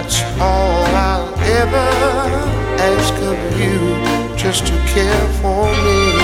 That's all I'll ever ask of you, just to care for me.